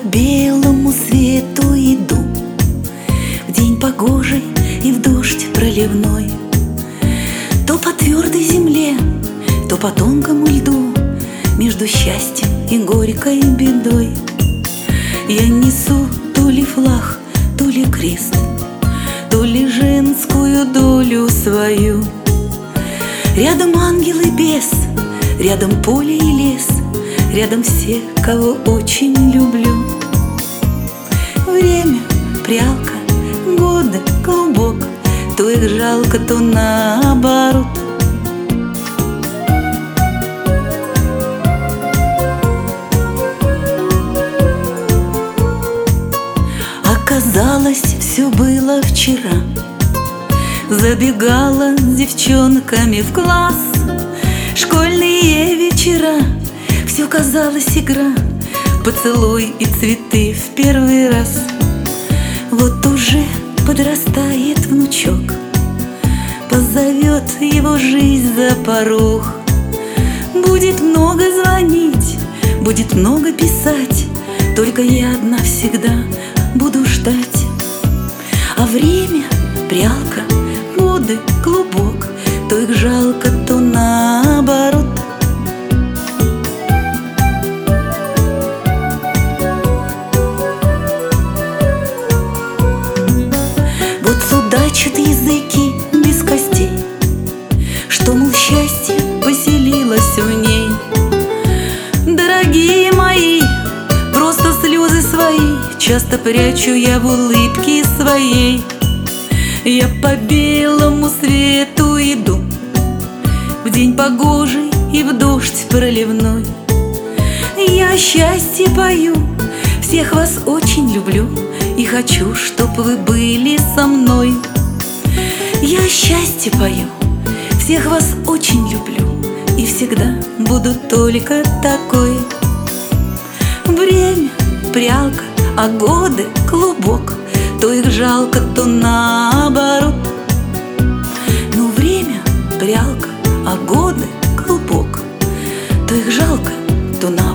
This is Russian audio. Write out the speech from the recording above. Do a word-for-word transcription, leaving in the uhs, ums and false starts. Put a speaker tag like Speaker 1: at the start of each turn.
Speaker 1: белому свету иду, в день погожий и в дождь проливной. То по твердой земле, то по тонкому льду, между счастьем и горькой бедой. Я несу то ли флаг, то ли крест, то ли женскую долю свою. Рядом ангел и бес, рядом поле и лес, рядом все, кого очень люблю. Время — прялка, годы — клубок, то их жалко, то наоборот. Оказалось, все было вчера. Забегала с девчонками в класс, школьные вечера, все казалось игра, поцелуй и цветы в первый раз. Вот уже подрастает внучок, позовет его жизнь за порог. Будет много звонить, будет много писать, только я одна всегда буду ждать. А время — прялка, годы — клубок, то их жалко, то наоборот. Вот судачат языки без костей, что, мол, счастье поселилось в ней. Дорогие мои, просто слезы свои часто прячу я в улыбке своей. Я по белому свету иду, в день погожий и в дождь проливной. Я о счастье пою, всех вас очень люблю и хочу, чтоб вы были со мной. Я о счастье пою, всех вас очень люблю и всегда буду только такой. Время — прялка, а годы — клубок, то их жалко, то наоборот. Но время — прялка, а годы — клубок, то их жалко, то наоборот.